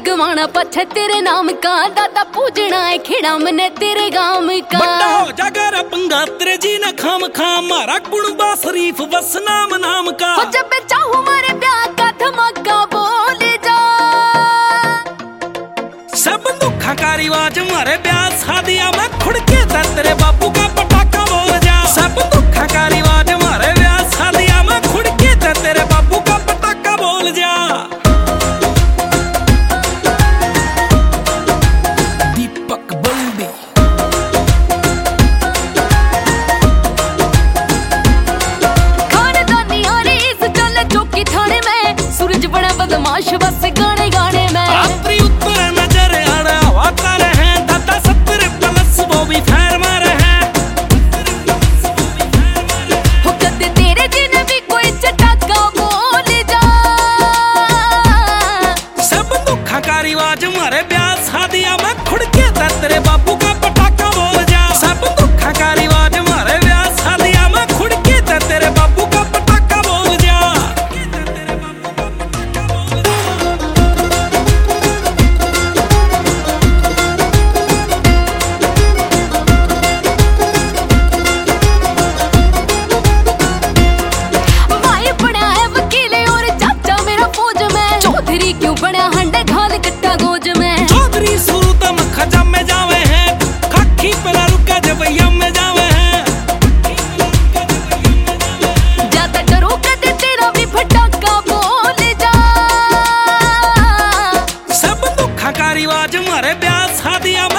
गवाना पछ तेरे नाम का, दादा पूजना है खिड़ा मने तेरे गाम का। बड़ा हो जागर पंगा तेरे जी न खाम खाम, मारा कुणबा शरीफ बस नाम नाम का। हो जब चाहूं मारे ब्याह का धमाका बोल जा, सब दुखा का रिवाज मारे ब्याह शादियां में खुड़के तेरे बापू का पटाखा बोल जा। सब दुखा का रिवाज मारे ब्याह शादियां में खुड़के तेरे बापू का पटाखा बोल जा। दीपक बल्दी खानदानी यारी इस चले चौकी थाने में, सूरज बड़ा बदमाश बस गाने गाने में। रात्रि उत्तर नजर आना वाता रहे, दादा 70 प्लस वो भी फैर मारे हैं। हो कदे तेरे जिने भी कोई चटाका बोल जा, सब दुखा का रिवाज मारे ब्याह शादियां में खुड़के तेरे बापू का पटाखा बोल जा। सब दुखा का रिवाज मारे ब्याह शादियां में खुड़के तेरे बापू का पटाखा बोल जा। भाई बड़ा है वकील और चाचा मेरा फौज में, चौधरी क्यों बड़ा हंडे घाल कट्टा गोज में। चौधरी शुरू तम खजम में जावे हैं, खाकी पला रुका जब यम में जावे हैं। ज्यादा डरो कदे तेरा भी फटाका बोल जा, सब दुखा का रिवाज मारे ब्याह शादियां